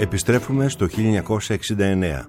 Επιστρέφουμε στο 1969.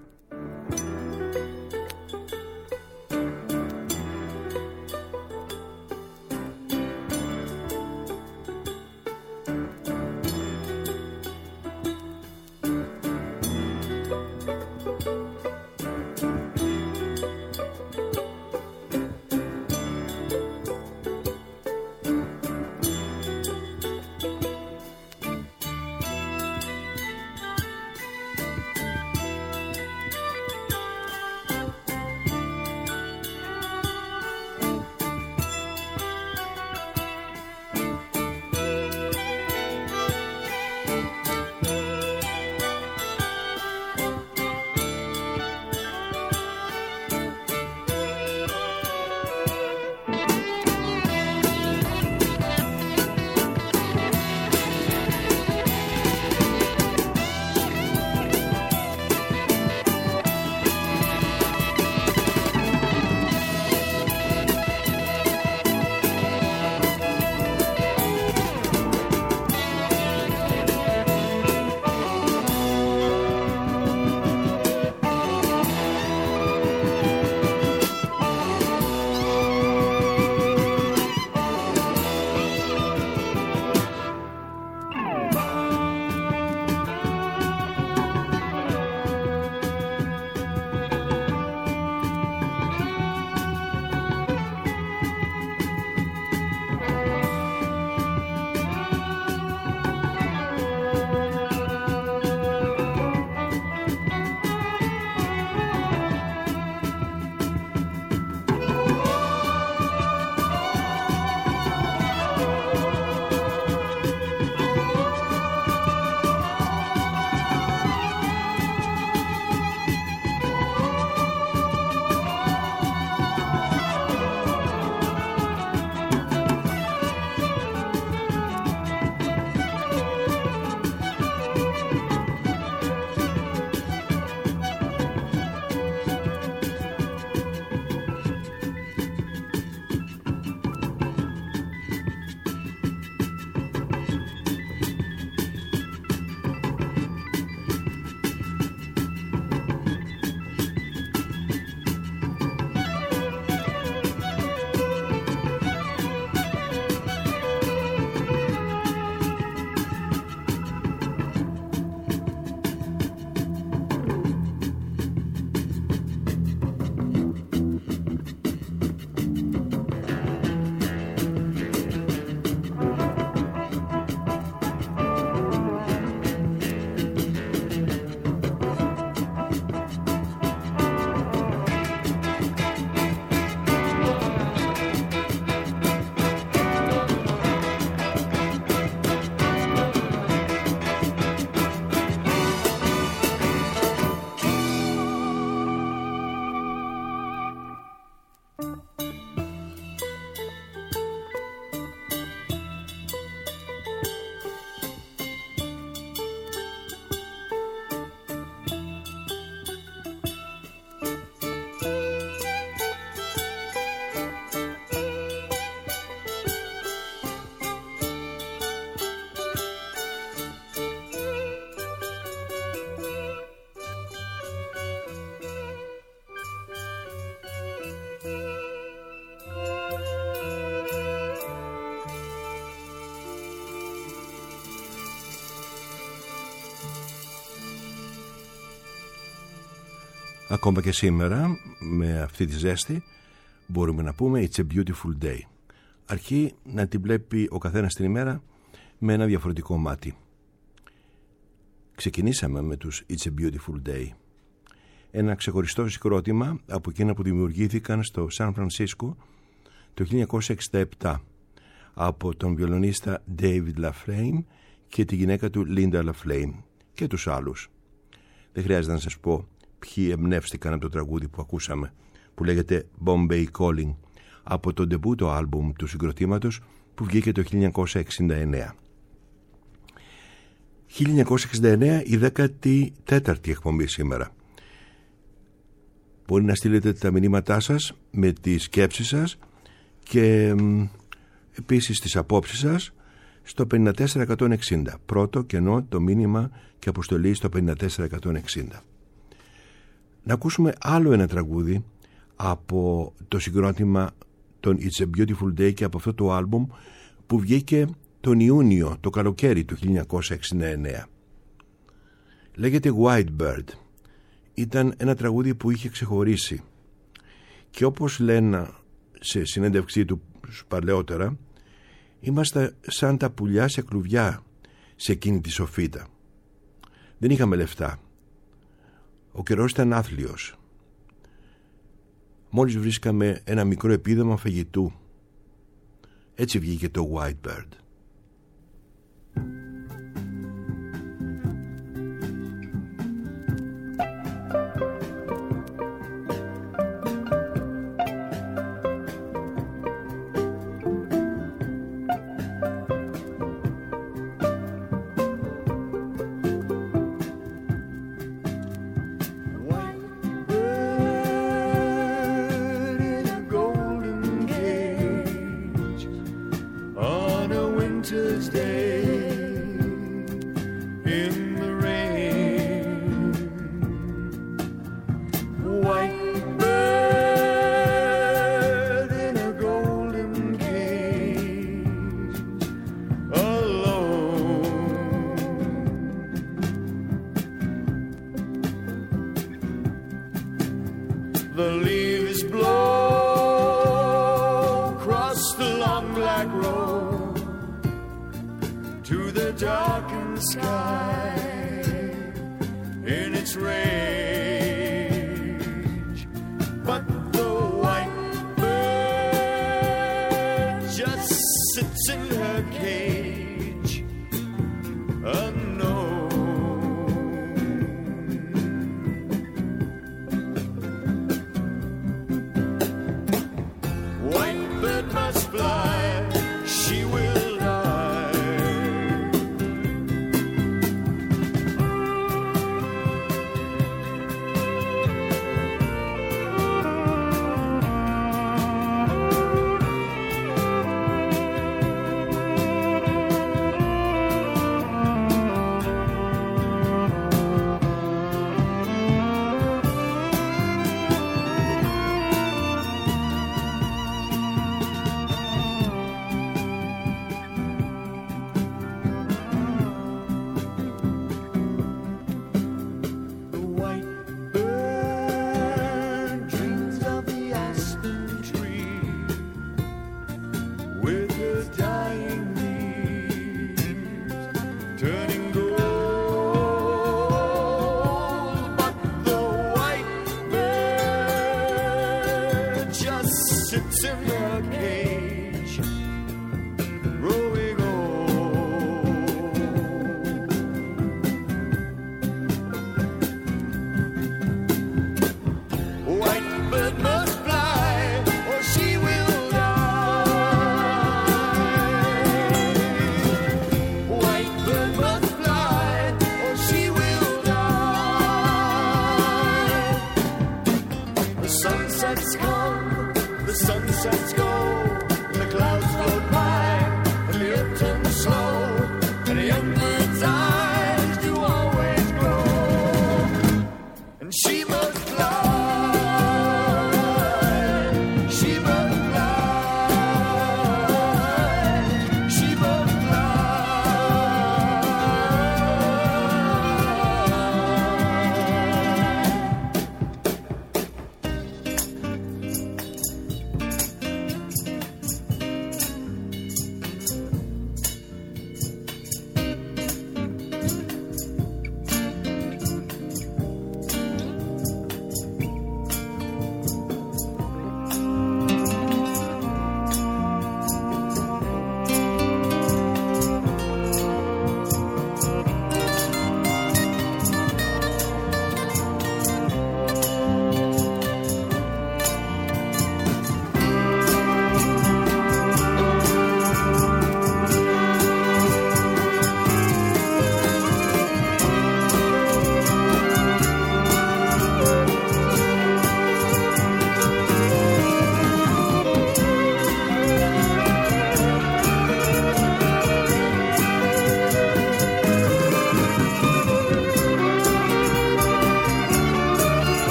Ακόμα και σήμερα με αυτή τη ζέστη μπορούμε να πούμε It's a beautiful day. Αρκεί να την βλέπει ο καθένας την ημέρα με ένα διαφορετικό μάτι. Ξεκινήσαμε με τους It's a beautiful day, ένα ξεχωριστό συγκρότημα από εκείνα που δημιουργήθηκαν στο Σαν Φρανσίσκο το 1967 από τον βιολονίστα David LaFlame και τη γυναίκα του Linda LaFlame και τους άλλους. Δεν χρειάζεται να σας πω ποιοι εμπνεύστηκαν από το τραγούδι που ακούσαμε, που λέγεται Bombay Calling, από το ντεμπούτο άλμπουμ του συγκροτήματος που βγήκε το 1969. 1969, η 14η εκπομπή σήμερα. Μπορεί να στείλετε τα μηνύματά σας με τις σκέψεις σας και επίσης τις απόψεις σας στο 54160. Πρώτο κενό, το μήνυμα και αποστολή στο 54160. Να ακούσουμε άλλο ένα τραγούδι από το συγκρότημα των It's a Beautiful Day και από αυτό το άλμπουμ που βγήκε τον Ιούνιο, το καλοκαίρι του 1969. Λέγεται White Bird. Ήταν ένα τραγούδι που είχε ξεχωρίσει και όπως λένε σε συνέντευξή του παλαιότερα, είμαστε σαν τα πουλιά σε κλουβιά σε εκείνη τη σοφίτα. Δεν είχαμε λεφτά. Ο καιρός ήταν άθλιος. Μόλις βρίσκαμε ένα μικρό επίδομα φαγητού. Έτσι βγήκε το White Bird. The leaves blow across the long black road to the darkened sky in its rage. But the white bird just sits in her cage, unknown.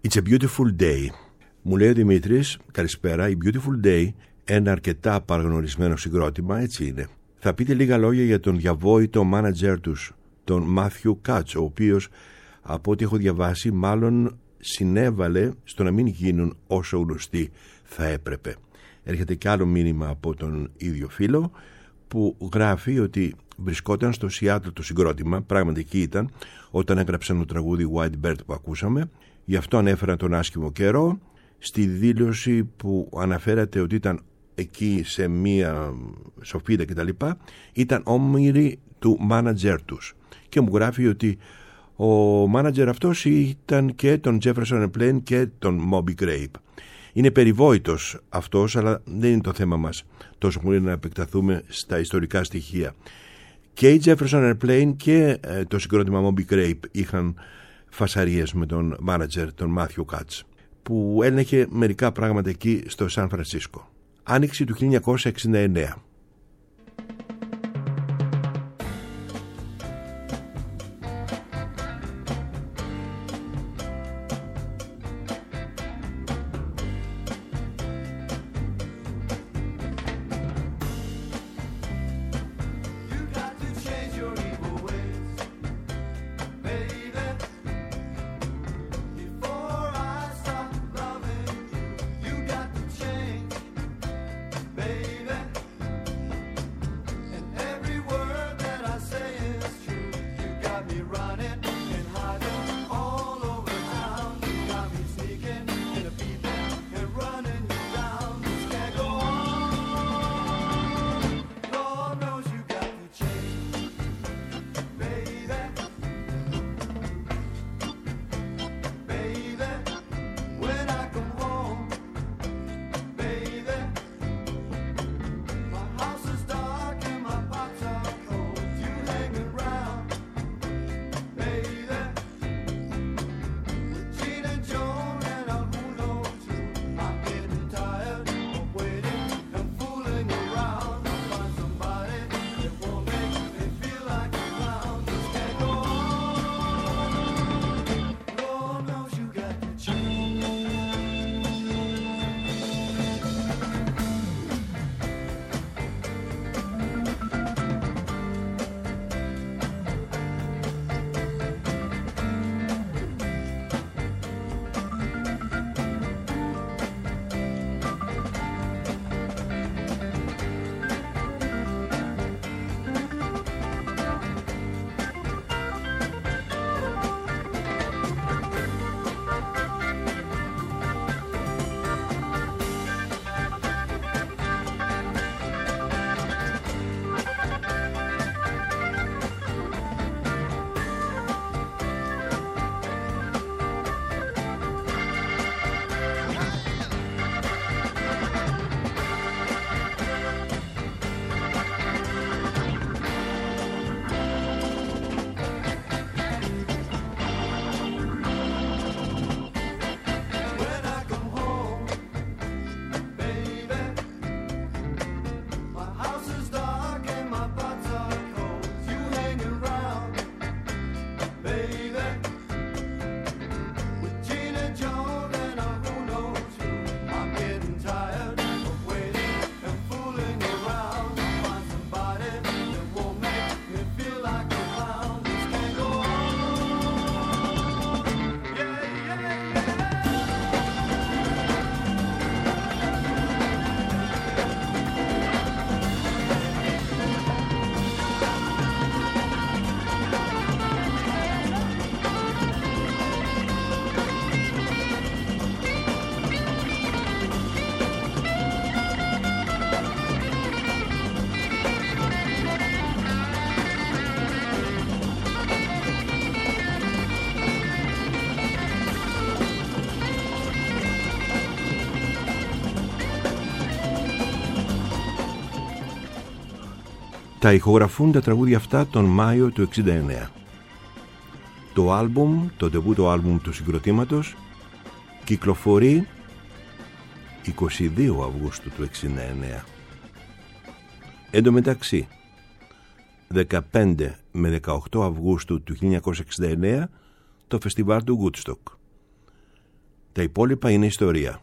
It's a beautiful day. Μου λέει ο Δημήτρης, καλησπέρα, η Beautiful Day, ένα αρκετά παραγνωρισμένο συγκρότημα, έτσι είναι. Θα πείτε λίγα λόγια για τον διαβόητο μάνατζερ τους, τον Matthew Katz, ο οποίος, από ό,τι έχω διαβάσει, μάλλον συνέβαλε στο να μην γίνουν όσο γνωστοί θα έπρεπε. Έρχεται κι άλλο μήνυμα από τον ίδιο φίλο που γράφει ότι βρισκόταν στο Σιάτλ το συγκρότημα, πράγματι εκεί ήταν όταν έγραψαν το τραγούδι White Bird που ακούσαμε, γι' αυτό ανέφεραν τον άσχημο καιρό. Στη δήλωση που αναφέρατε ότι ήταν εκεί σε μία σοφίδα κτλ, ήταν όμοιροι του μάνατζερ τους και μου γράφει ότι ο μάνατζερ αυτός ήταν και τον Jefferson Airplane και τον Moby Grape. Είναι περιβόητος αυτός, αλλά δεν είναι το θέμα μας τόσο πολύ να επεκταθούμε στα ιστορικά στοιχεία. Και η Jefferson Airplane και το συγκρότημα Moby Grape είχαν φασαρίες με τον μάνατζερ, τον Matthew Katz, που έλεγε μερικά πράγματα εκεί στο Σαν Φρανσίσκο. Άνοιξη του 1969. Τα ηχογραφούν τα τραγούδια αυτά τον Μάιο του 1969. Το άλμπουμ, το ντεμπούτο άλμπουμ του συγκροτήματος, κυκλοφορεί 22 Αυγούστου του 1969. Εν τω μεταξύ, 15 με 18 Αυγούστου του 1969 το φεστιβάλ του Woodstock. Τα υπόλοιπα είναι ιστορία.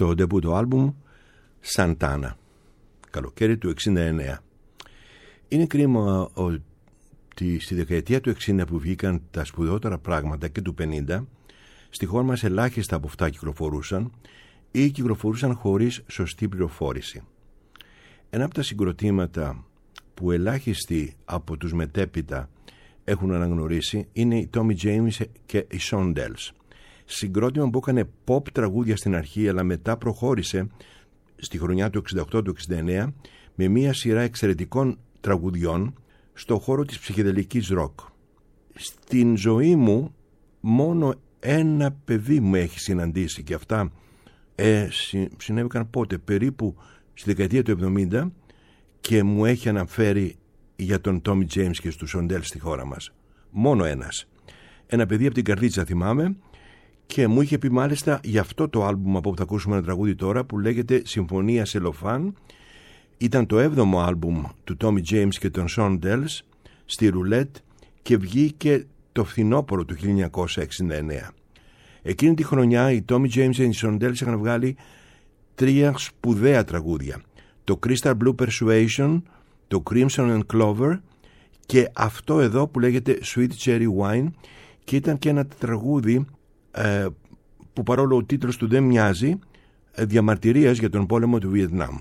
στο ντεμπούτο άλμπουμ Σαντάνα, καλοκαίρι του 69. Είναι κρίμα ότι στη δεκαετία του 60 που βγήκαν τα σπουδαιότερα πράγματα και του 50, στη χώρα μας ελάχιστα από αυτά κυκλοφορούσαν ή κυκλοφορούσαν χωρίς σωστή πληροφόρηση. Ένα από τα συγκροτήματα που ελάχιστοι από τους μετέπειτα έχουν αναγνωρίσει είναι οι Tommy James και οι Shondells. Συγκρότημα που έκανε pop τραγούδια στην αρχή, αλλά μετά προχώρησε στη χρονιά του 68-69 με μία σειρά εξαιρετικών τραγουδιών στο χώρο της ψυχεδελικής ροκ. Στην ζωή μου μόνο ένα παιδί μου έχει συναντήσει και αυτά συνέβηκαν πότε, περίπου στη δεκαετία του 70, και μου έχει αναφέρει για τον Tommy James και στους Shondells στη χώρα μας. Μόνο ένας. Ένα παιδί από την Καρδίτσα θυμάμαι, και μου είχε πει μάλιστα για αυτό το άλμπουμ από που θα ακούσουμε ένα τραγούδι τώρα που λέγεται Συμφωνία Σελοφάν. Ήταν το 7ο άλμπουμ του Tommy James και των Shondells στη Roulette και βγήκε το φθινόπωρο του 1969. Εκείνη τη χρονιά οι Tommy James και οι Shondells είχαν βγάλει 3 σπουδαία τραγούδια. Το Crystal Blue Persuasion, το Crimson and Clover και αυτό εδώ που λέγεται Sweet Cherry Wine, και ήταν και ένα τραγούδι που παρόλο ο τίτλος του δεν μοιάζει, διαμαρτυρίας για τον πόλεμο του Βιετνάμ.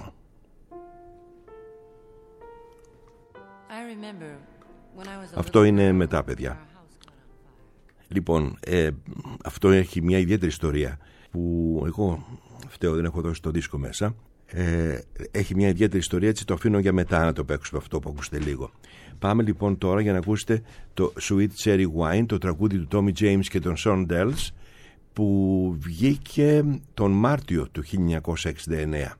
Αυτό είναι μετά, παιδιά. Λοιπόν, αυτό έχει μια ιδιαίτερη ιστορία που εγώ φταίω, δεν έχω δώσει το δίσκο μέσα. Έχει μια ιδιαίτερη ιστορία, έτσι το αφήνω για μετά να το παίξουμε αυτό που ακούσετε λίγο. Πάμε λοιπόν τώρα για να ακούσετε το Sweet Cherry Wine, το τραγούδι του Tommy James και των Shondells, που βγήκε τον Μάρτιο του 1969.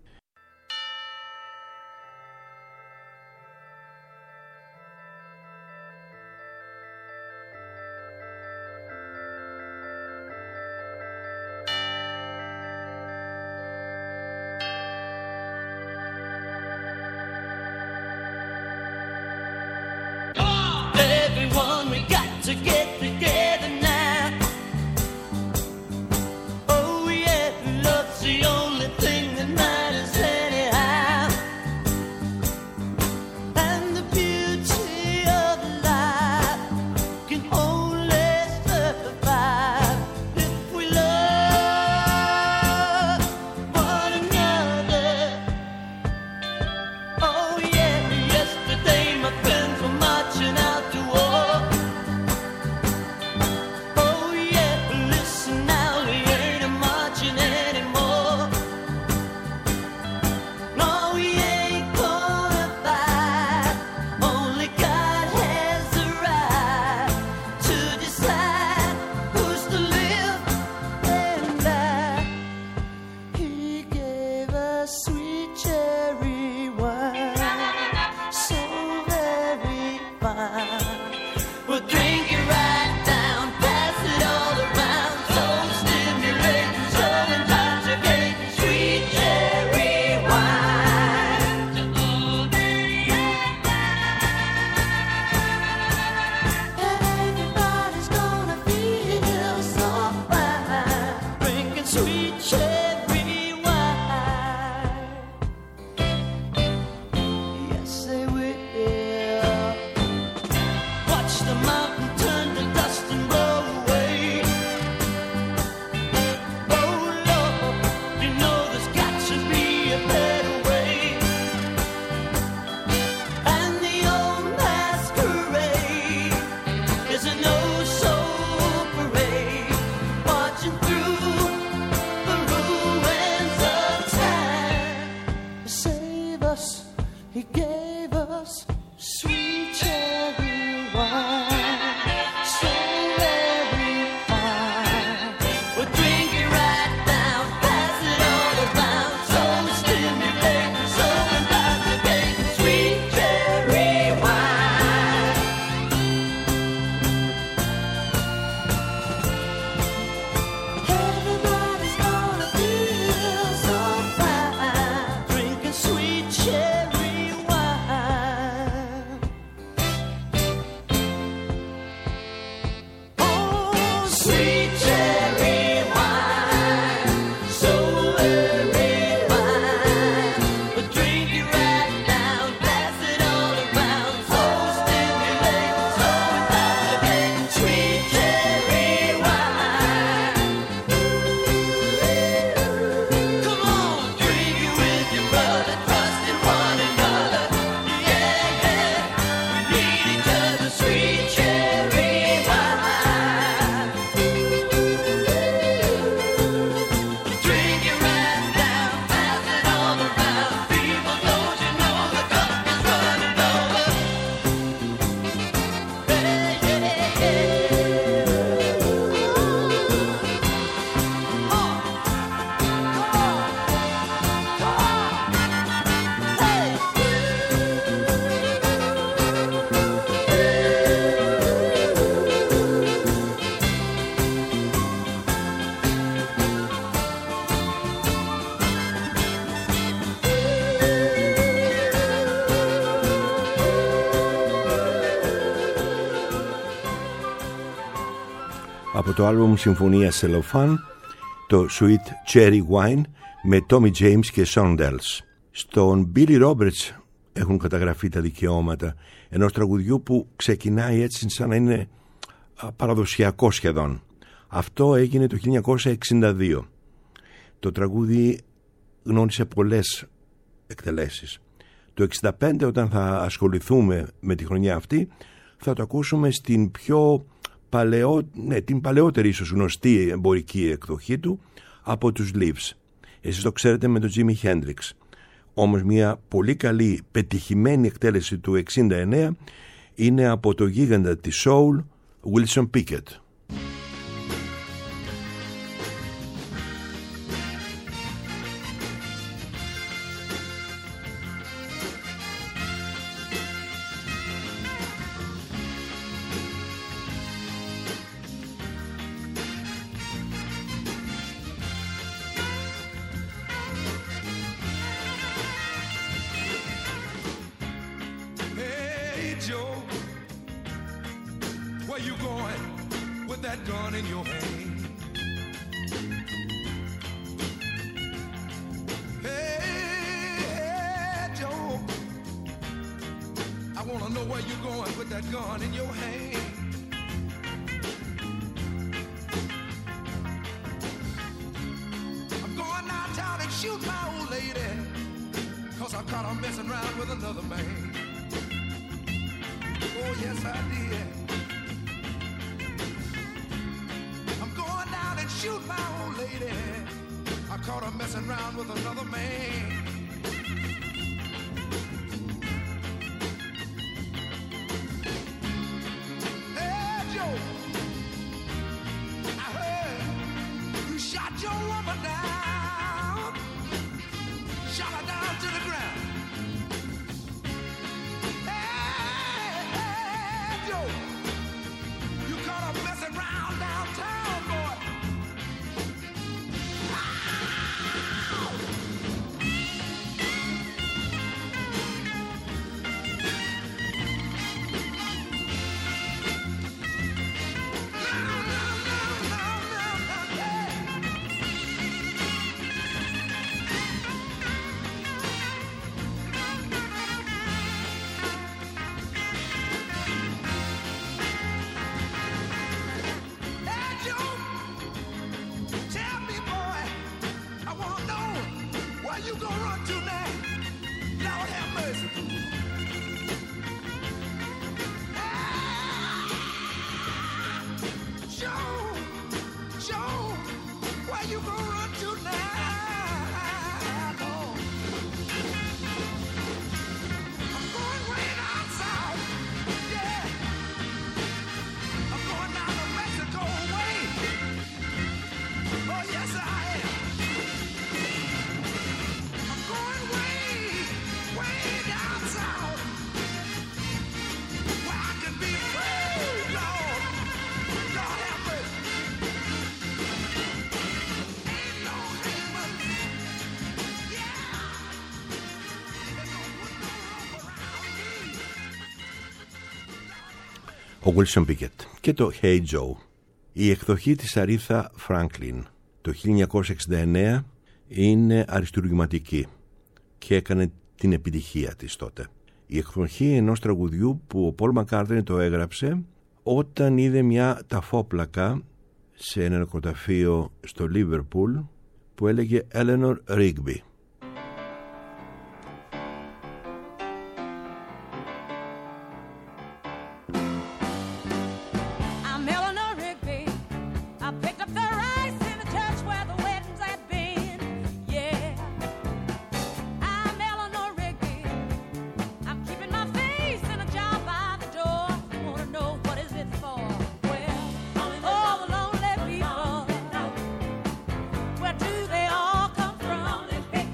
από το άλμπουμ Συμφωνία Cellophane, το Sweet Cherry Wine με Tommy James και Shondells. Στον Billy Roberts έχουν καταγραφεί τα δικαιώματα ενός τραγουδιού που ξεκινάει έτσι σαν να είναι παραδοσιακό σχεδόν. Αυτό έγινε το 1962. Το τραγούδι γνώρισε πολλές εκτελέσεις. Το 1965, όταν θα ασχοληθούμε με τη χρονιά αυτή, θα το ακούσουμε στην πιο την παλαιότερη ίσως γνωστή εμπορική εκδοχή του από τους Leaves. Εσείς το ξέρετε με τον Jimi Hendrix. Όμως μια πολύ καλή πετυχημένη εκτέλεση του 1969 είναι από το γίγαντα της soul Wilson Pickett. Ο Wilson Pickett και το Hey Joe. Η εκδοχή της Aretha Franklin το 1969 είναι αριστουργηματική και έκανε την επιτυχία της τότε. Η εκδοχή ενός τραγουδιού που ο Paul McCartney το έγραψε όταν είδε μια ταφόπλακα σε ένα νεκροταφείο στο Λίβερπουλ που έλεγε Eleanor Rigby. Where do they all come from?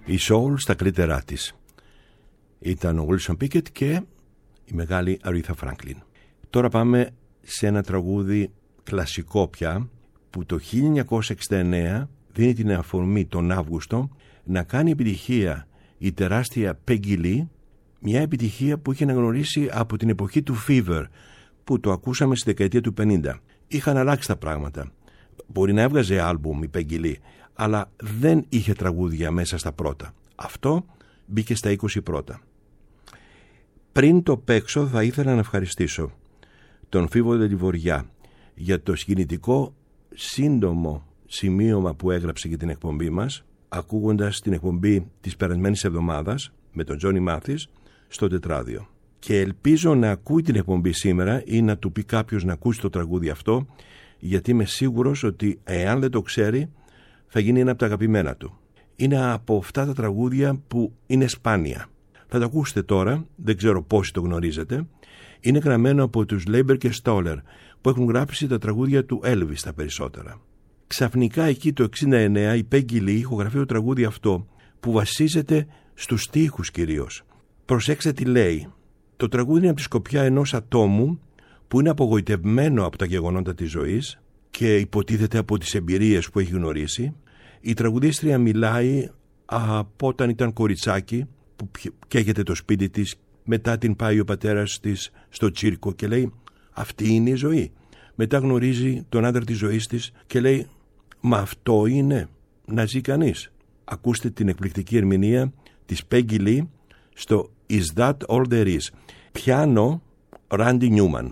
Η soul στα καλύτερά της. Ήταν ο Wilson Pickett και η μεγάλη Aretha Franklin. Τώρα πάμε σε ένα τραγούδι κλασικό πια, που το 1969 δίνει την αφορμή τον Αύγουστο να κάνει επιτυχία η τεράστια Peggy Lee, μια επιτυχία που είχε αναγνωρίσει από την εποχή του Fever, που το ακούσαμε στη δεκαετία του 50. Είχαν αλλάξει τα πράγματα. Μπορεί να έβγαζε άλμπουμ η Peggy Lee, αλλά δεν είχε τραγούδια μέσα στα πρώτα. Αυτό μπήκε στα 20 πρώτα. Πριν το παίξω, θα ήθελα να ευχαριστήσω τον Φίβο Δελιβοριά για το συγκινητικό σύντομο σημείωμα που έγραψε για την εκπομπή μας, ακούγοντας την εκπομπή της περασμένης εβδομάδας με τον Τζόνι Μάθης στο τετράδιο. Και ελπίζω να ακούει την εκπομπή σήμερα ή να του πει κάποιος να ακούσει το τραγούδι αυτό, γιατί είμαι σίγουρος ότι εάν δεν το ξέρει θα γίνει ένα από τα αγαπημένα του. Είναι από αυτά τα τραγούδια που είναι σπάνια. Θα το ακούσετε τώρα, δεν ξέρω πόσοι το γνωρίζετε. Είναι γραμμένο από τους Leiber και Stoller, που έχουν γράψει τα τραγούδια του Elvis τα περισσότερα. Ξαφνικά εκεί το 1969 η Peggy Lee ηχογραφεί το τραγούδι αυτό, που βασίζεται στους στίχους κυρίως. Προσέξτε τι λέει. Το τραγούδι είναι από τη σκοπιά ενός ατόμου που είναι απογοητευμένο από τα γεγονότα της ζωής και υποτίθεται από τις εμπειρίες που έχει γνωρίσει. Η τραγουδίστρια μιλάει από όταν ήταν κοριτσάκι, που καίγεται το σπίτι της, μετά την πάει ο πατέρας της στο τσίρκο και λέει αυτή είναι η ζωή. Μετά γνωρίζει τον άντρα της ζωής της και λέει μα αυτό είναι να ζει κανείς. Ακούστε την εκπληκτική ερμηνεία της Peggy Lee στο Is That All There Is. Πιάνο Randy Newman.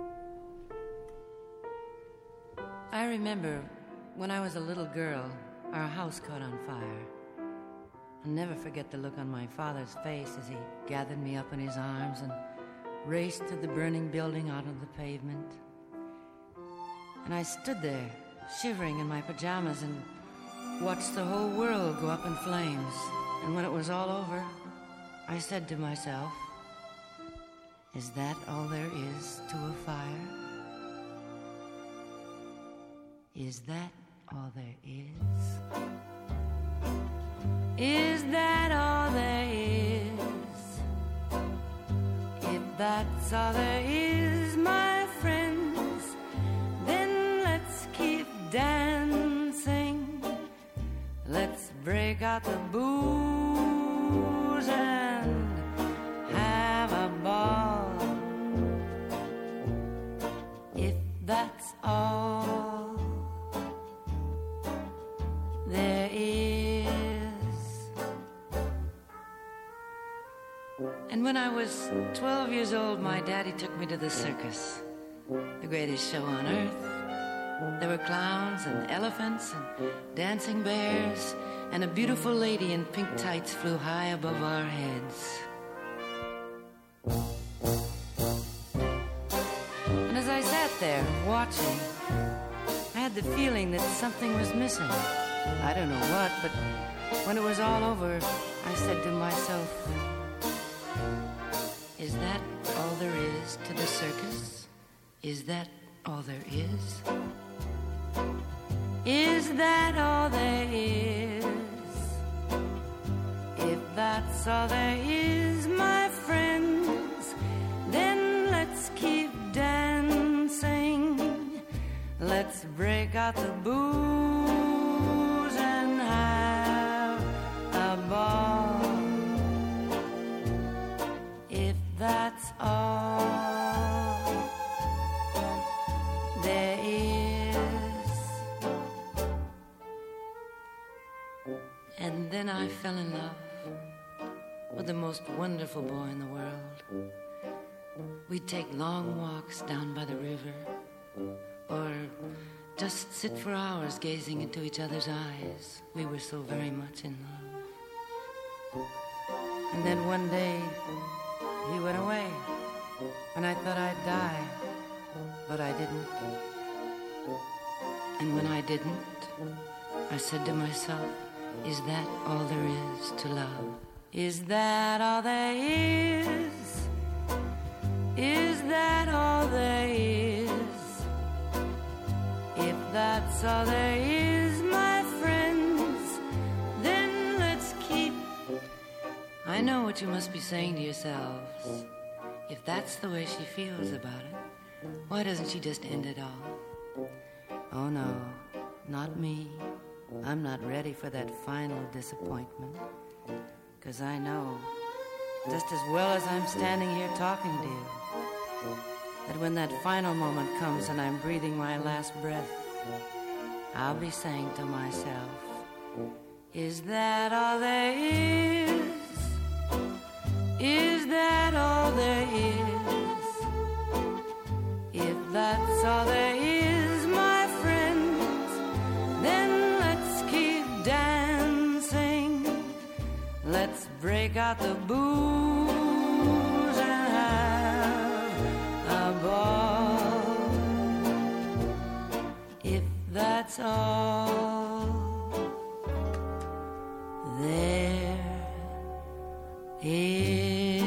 I remember when I was a little girl, our house caught on fire. I'll never forget the look on my father's face as he gathered me up in his arms and raced to the burning building out on the pavement. And I stood there, shivering in my pajamas, and watched the whole world go up in flames. And when it was all over, I said to myself, is that all there is to a fire? Is that all there is? Is that all there is? If that's all there is, my friends, then let's keep dancing. Let's break out the booze and have a ball. If that's all there is. And when I was 12 years old, my daddy took me to the circus, the greatest show on earth. There were clowns and elephants and dancing bears, and a beautiful lady in pink tights flew high above our heads. And as I sat there watching, I had the feeling that something was missing. I don't know what, but when it was all over, I said to myself, is that all there is to the circus? Is that all there is? Is that all there is? If that's all there is, my friends, then let's keep dancing. Let's break out the booze and have a ball. If that's all there is. And then I fell in love with the most wonderful boy in the world. We'd take long walks down by the river, or just sit for hours gazing into each other's eyes. We were so very much in love. And then one day he went away, and I thought I'd die, but I didn't. And when I didn't, I said to myself, is that all there is to love? Is that all there is? Is that all there is? If that's all there is, my friends, then let's keep what you must be saying to yourselves. If that's the way she feels about it, why doesn't she just end it all? Oh no, not me. I'm not ready for that final disappointment. 'Cause I know, just as well as I'm standing here talking to you, that when that final moment comes and I'm breathing my last breath, I'll be saying to myself, is that all there is? Is that all there is? If that's all there is, my friends, then let's keep dancing. Let's break out the booze and have a ball. If that's all there is.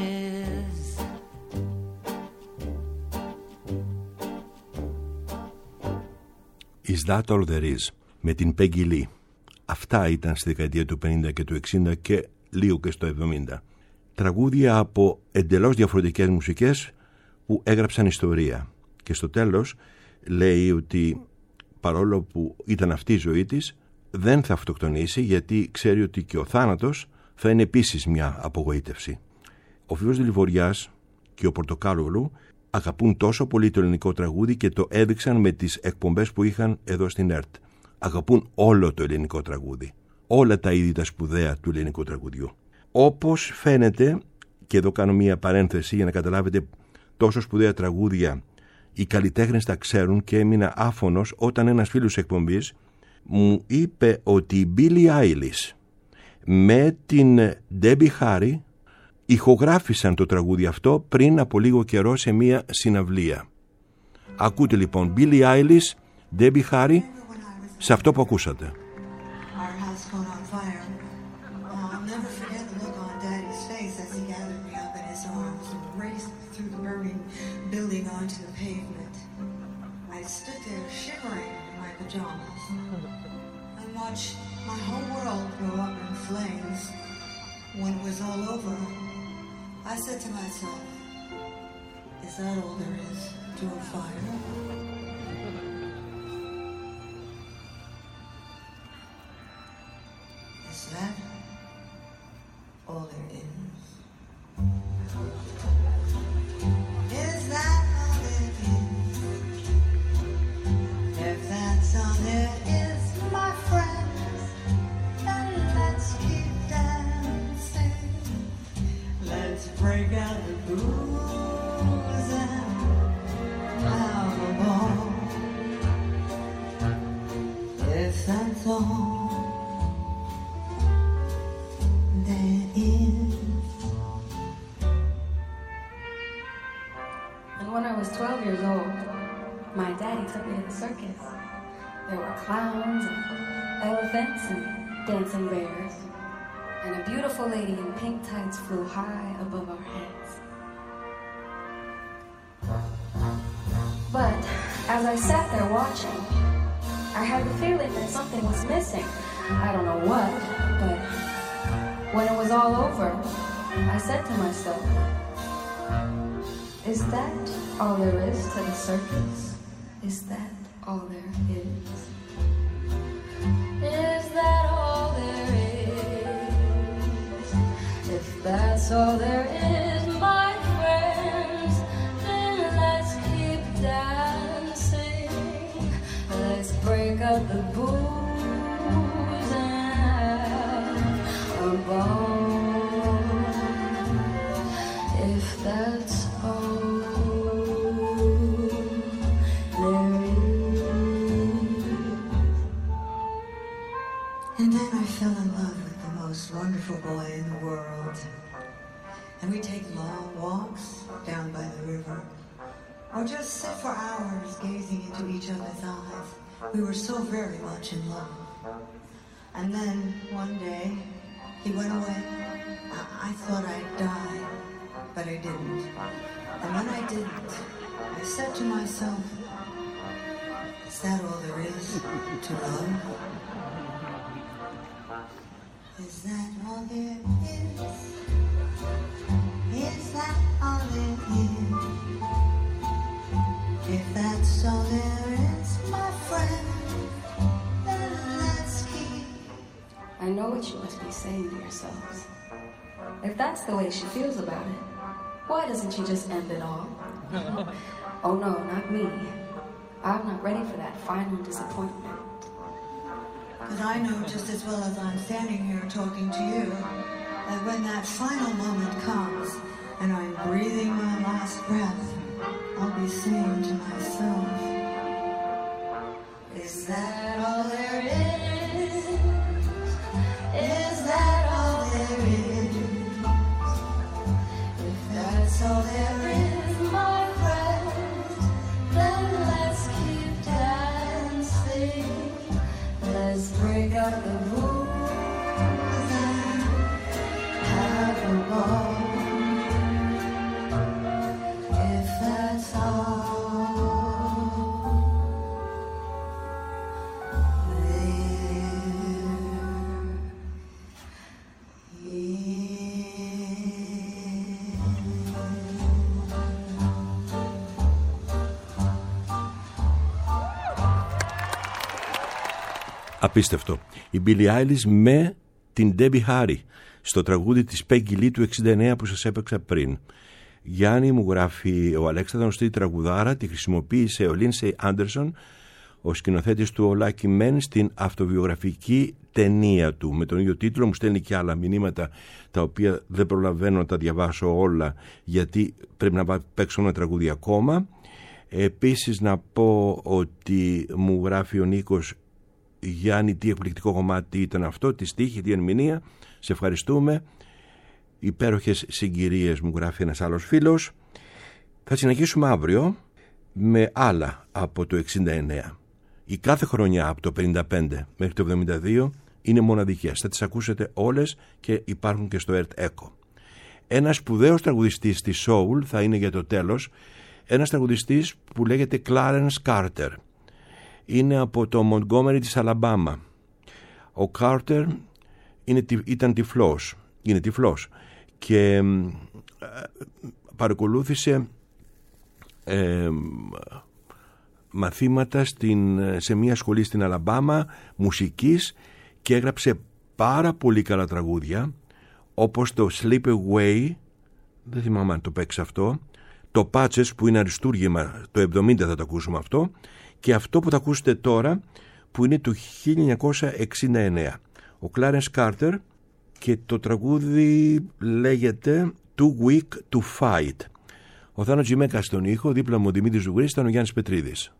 Is That All There Is με την Peggy Lee. Αυτά ήταν στη δεκαετία του 50 και του 60 και λίγο και στο 70. Τραγούδια από εντελώς διαφορετικές μουσικές που έγραψαν ιστορία. Και στο τέλος λέει ότι παρόλο που ήταν αυτή η ζωή της, δεν θα αυτοκτονήσει γιατί ξέρει ότι και ο θάνατος θα είναι επίσης μια απογοήτευση. Ο Φίβος Δηληβοριάς και ο Πορτοκάλογλου αγαπούν τόσο πολύ το ελληνικό τραγούδι και το έδειξαν με τις εκπομπές που είχαν εδώ στην ΕΡΤ. Αγαπούν όλο το ελληνικό τραγούδι. Όλα τα είδη τα σπουδαία του ελληνικού τραγουδιού. Όπως φαίνεται, και εδώ κάνω μια παρένθεση για να καταλάβετε τόσο σπουδαία τραγούδια οι καλλιτέχνες τα ξέρουν, και έμεινα άφωνος όταν ένας φίλος εκπομπής μου είπε ότι η Billie Eilish με την Debbie Harry ηχογράφησαν το τραγούδι αυτό πριν από λίγο καιρό σε μια συναυλία. Ακούτε λοιπόν Billie Eilish, Debbie Harry σε αυτό που ακούσατε. My whole world grew up in flames. When it was all over, I said to myself, is that all there is to a fire? Is that all there is? Is that all there is? If that's all there is, my friends, then let's keep dancing. Let's break out the booze and have a ball. If that's all there is. And when I was 12 years old, my daddy took me to the circus. There were clowns and elephants and dancing bears. And a beautiful lady in pink tights flew high above our heads. But as I sat there watching, I had the feeling that something was missing. I don't know what, but when it was all over, I said to myself, is that all there is to the circus? Is that all there is? Is that all there is? If that's all there is, my friends, then let's keep dancing. Let's break up the booze and have a ball. If that's all there is. And then I fell in love with the most wonderful boy in the world. And we take long walks down by the river, or just sit for hours gazing into each other's eyes. We were so very much in love. And then one day, he went away. I thought I'd die, but I didn't. And when I didn't, I said to myself, is that all there is to love? Is that all there is? Is that all there is? If that's all there is, my friend, then let's keep. I know what you must be saying to yourselves. If that's the way she feels about it, why doesn't she just end it all? Oh no, not me. I'm not ready for that final disappointment. But I know just as well as I'm standing here talking to you, that when that final moment comes and I'm breathing my last breath, I'll be saying to myself, is that all there is? Is that all there is? If that's all there is, my friend, then let's keep dancing. Let's break up the rules and have a ball. If that's all Απίστευτο. Η Billie Eilish με την Debbie Harry στο τραγούδι της Peggy Lee του 69 που σας έπαιξα πριν. Γιάννη, μου γράφει ο Αλέξανδρος, τη τραγουδάρα τη χρησιμοποίησε ο Lindsay Anderson, ο σκηνοθέτης του Ο Lucky Men, στην αυτοβιογραφική ταινία του με τον ίδιο τίτλο. Μου στέλνει και άλλα μηνύματα τα οποία δεν προλαβαίνω να τα διαβάσω όλα, γιατί πρέπει να παίξω ένα τραγούδι ακόμα. Επίσης να πω ότι μου γράφει ο Νίκος, Γιάννη, τι εκπληκτικό κομμάτι ήταν αυτό, τη στίχη, τι ερμηνεία, σε ευχαριστούμε. Υπέροχες συγκυρίες, μου γράφει ένας άλλος φίλος. Θα συνεχίσουμε αύριο με άλλα από το 69. Η κάθε χρονιά από το 55 μέχρι το 72 είναι μοναδικές. Θα τις ακούσετε όλες και υπάρχουν και στο Earth Echo. Ένας σπουδαίος τραγουδιστής της Soul θα είναι για το τέλος, ένας τραγουδιστής που λέγεται Clarence Carter. Είναι από το Montgomery της Αλαμπάμα. Ο Carter ήταν τυφλός, είναι τυφλός και παρακολούθησε μαθήματα σε μια σχολή στην Αλαμπάμα μουσικής και έγραψε πάρα πολύ καλά τραγούδια, όπως το Slip Away, δεν θυμάμαι αν το παίξει αυτό, το Patches που είναι αριστούργημα, το 70 θα το ακούσουμε αυτό, και αυτό που θα ακούσετε τώρα που είναι του 1969. Ο Clarence Carter, και το τραγούδι λέγεται Too Weak to Fight. Ο Θάνος Τζιμέκας στον ήχο, δίπλα μου ο Δημήτρης Ζουγρής, ήταν ο Γιάννης Πετρίδης.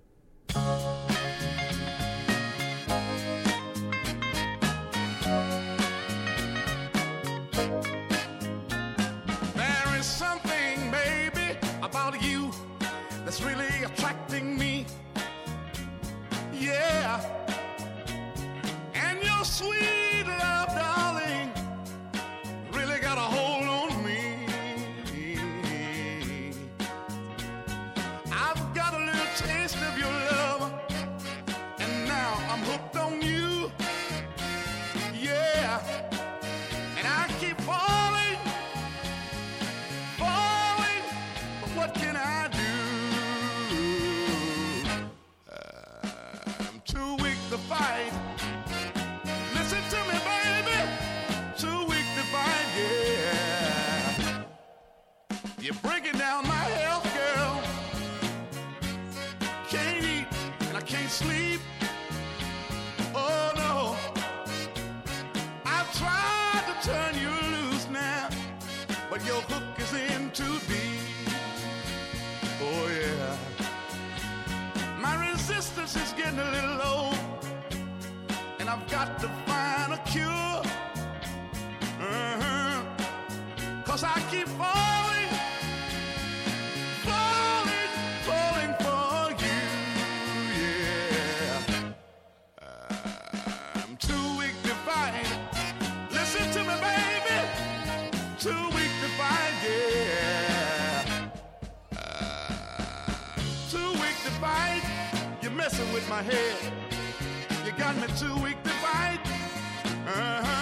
With my head, you got me too weak to fight.